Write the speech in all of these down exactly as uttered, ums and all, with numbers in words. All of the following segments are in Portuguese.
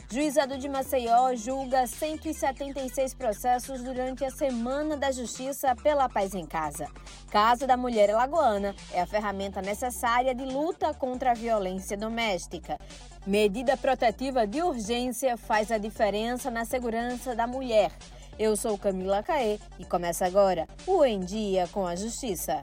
Juizado de Maceió julga cento e setenta e seis processos durante a Semana da Justiça pela Paz em Casa. Casa da Mulher Alagoana é a ferramenta necessária de luta contra a violência doméstica. Medida protetiva de urgência faz a diferença na segurança da mulher. Eu sou Camila Caê e começa agora o Em Dia com a Justiça.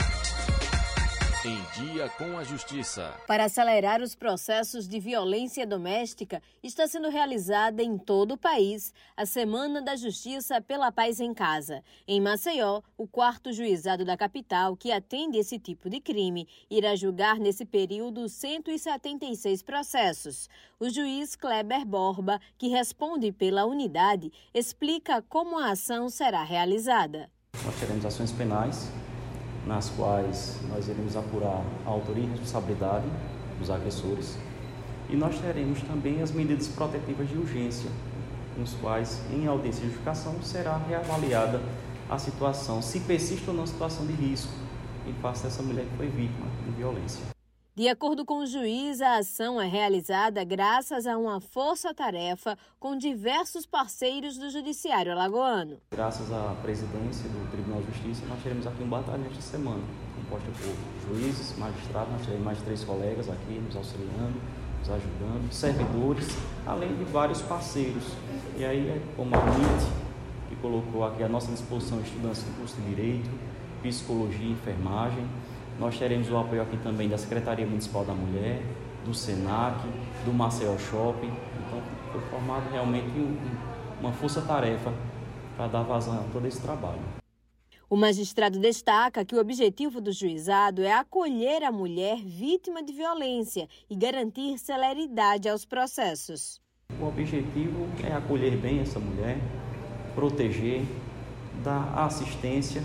Em Dia com a Justiça. Para acelerar os processos de violência doméstica, está sendo realizada em todo o país a Semana da Justiça pela Paz em Casa. Em Maceió, o quarto juizado da capital, que atende esse tipo de crime, irá julgar nesse período cento e setenta e seis processos. O juiz Kleber Borba, que responde pela unidade, explica como a ação será realizada. Nós teremos ações penais, nas quais nós iremos apurar a autoria e responsabilidade dos agressores. E nós teremos também as medidas protetivas de urgência, nos quais, em audiência de justificação, será reavaliada a situação, se persiste ou não a situação de risco em face dessa mulher que foi vítima de violência. De acordo com o juiz, a ação é realizada graças a uma força-tarefa com diversos parceiros do Judiciário alagoano. Graças à presidência do Tribunal de Justiça, nós teremos aqui um batalhão esta semana, composto por juízes, magistrados, nós teremos mais três colegas aqui nos auxiliando, nos ajudando, servidores, além de vários parceiros. E aí, como a U N I T, que colocou aqui à nossa disposição estudantes do curso de Direito, Psicologia e Enfermagem. Nós teremos o apoio aqui também da Secretaria Municipal da Mulher, do SENAC, do Maceió Shopping. Então, foi formado realmente um, uma força-tarefa para dar vazão a todo esse trabalho. O magistrado destaca que o objetivo do juizado é acolher a mulher vítima de violência e garantir celeridade aos processos. O objetivo é acolher bem essa mulher, proteger, dar assistência,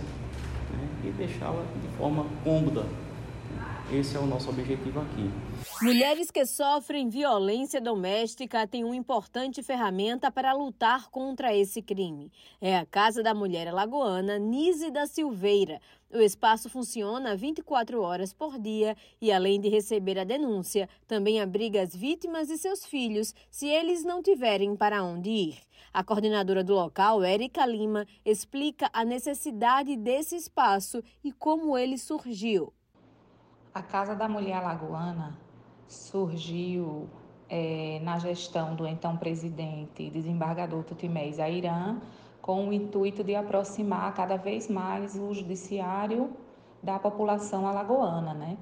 e deixá-la de forma cômoda. Esse é o nosso objetivo aqui. Mulheres que sofrem violência doméstica têm uma importante ferramenta para lutar contra esse crime. É a Casa da Mulher Alagoana Nise da Silveira. O espaço funciona vinte e quatro horas por dia e, além de receber a denúncia, também abriga as vítimas e seus filhos se eles não tiverem para onde ir. A coordenadora do local, Érica Lima, explica a necessidade desse espaço e como ele surgiu. A Casa da Mulher Alagoana surgiu é, na gestão do então presidente e desembargador Tutimés Airan, com o intuito de aproximar cada vez mais o judiciário da população alagoana, né?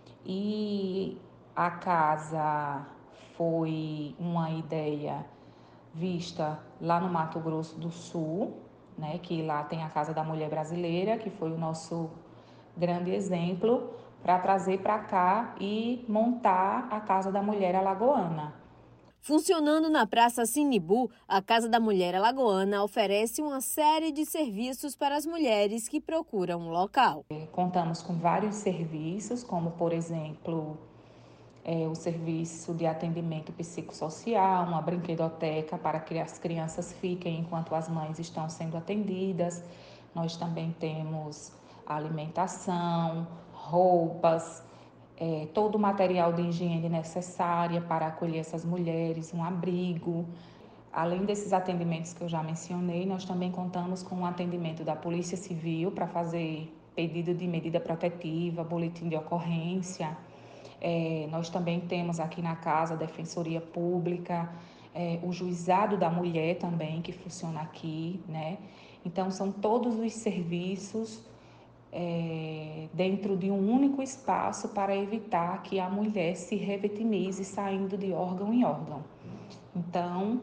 E a casa foi uma ideia vista lá no Mato Grosso do Sul, né? Que lá tem a Casa da Mulher Brasileira, que foi o nosso grande exemplo, para trazer para cá e montar a Casa da Mulher Alagoana. Funcionando na Praça Sinibu, a Casa da Mulher Alagoana oferece uma série de serviços para as mulheres que procuram um local. Contamos com vários serviços, como, por exemplo, é, o serviço de atendimento psicossocial, uma brinquedoteca para que as crianças fiquem enquanto as mães estão sendo atendidas. Nós também temos alimentação, roupas, é, todo o material de higiene necessário para acolher essas mulheres, um abrigo. Além desses atendimentos que eu já mencionei, nós também contamos com o atendimento da Polícia Civil para fazer pedido de medida protetiva, boletim de ocorrência. É, nós também temos aqui na casa a Defensoria Pública, é, o Juizado da Mulher também, que funciona aqui, né? Então, são todos os serviços É, dentro de um único espaço para evitar que a mulher se revitimize saindo de órgão em órgão. Então,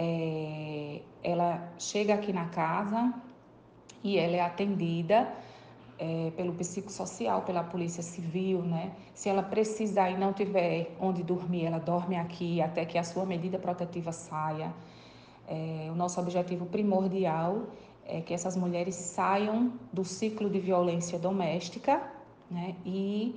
é, ela chega aqui na casa e ela é atendida é, pelo psicossocial, pela Polícia Civil, né? Se ela precisar e não tiver onde dormir, ela dorme aqui até que a sua medida protetiva saia. É, o nosso objetivo primordial é que essas mulheres saiam do ciclo de violência doméstica, né, e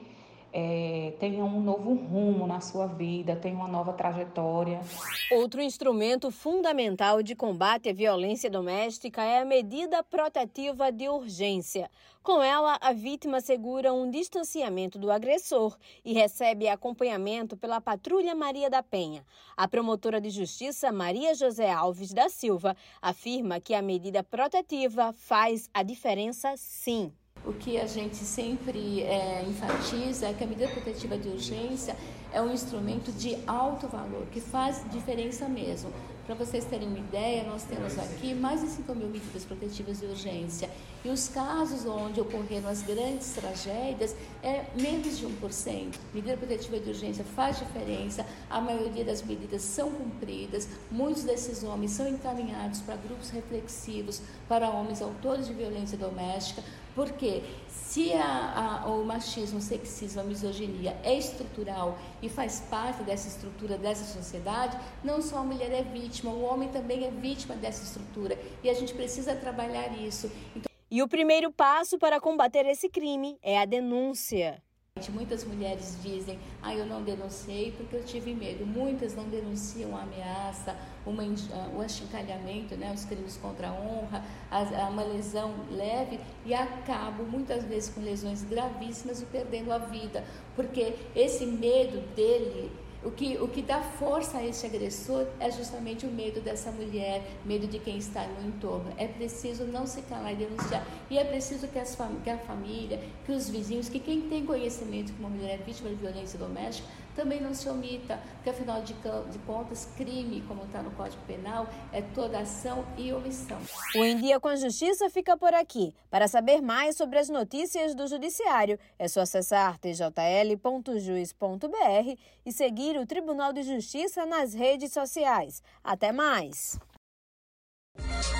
é, tenha um novo rumo na sua vida, tenha uma nova trajetória. Outro instrumento fundamental de combate à violência doméstica é a medida protetiva de urgência. Com ela, a vítima assegura um distanciamento do agressor e recebe acompanhamento pela Patrulha Maria da Penha. A promotora de justiça Maria José Alves da Silva afirma que a medida protetiva faz a diferença sim. O que a gente sempre é, enfatiza é que a medida protetiva de urgência é um instrumento de alto valor, que faz diferença mesmo. Para vocês terem uma ideia, nós temos aqui mais de cinco mil medidas protetivas de urgência. E os casos onde ocorreram as grandes tragédias é menos de um por cento. Medida protetiva de urgência faz diferença, a maioria das medidas são cumpridas, muitos desses homens são encaminhados para grupos reflexivos, para homens autores de violência doméstica, porque se a, a, o machismo, o sexismo, a misoginia é estrutural e faz parte dessa estrutura dessa sociedade, não só a mulher é vítima, o homem também é vítima dessa estrutura e a gente precisa trabalhar isso. Então, e o primeiro passo para combater esse crime é a denúncia. Muitas mulheres dizem, ah, eu não denunciei porque eu tive medo. Muitas não denunciam a ameaça, uma, o achincalhamento, né, os crimes contra a honra, a, a uma lesão leve e acabam muitas vezes com lesões gravíssimas e perdendo a vida. Porque esse medo dele, o que, o que dá força a esse agressor é justamente o medo dessa mulher, medo de quem está no entorno. É preciso não se calar e denunciar. E é preciso que, as fam- que a família, que os vizinhos, que quem tem conhecimento que uma mulher é vítima de violência doméstica, também não se omita, porque afinal de, de contas, crime, como está no Código Penal, é toda ação e omissão. O Em Dia com a Justiça fica por aqui. Para saber mais sobre as notícias do Judiciário, é só acessar t j l ponto juiz ponto b r e seguir o Tribunal de Justiça nas redes sociais. Até mais!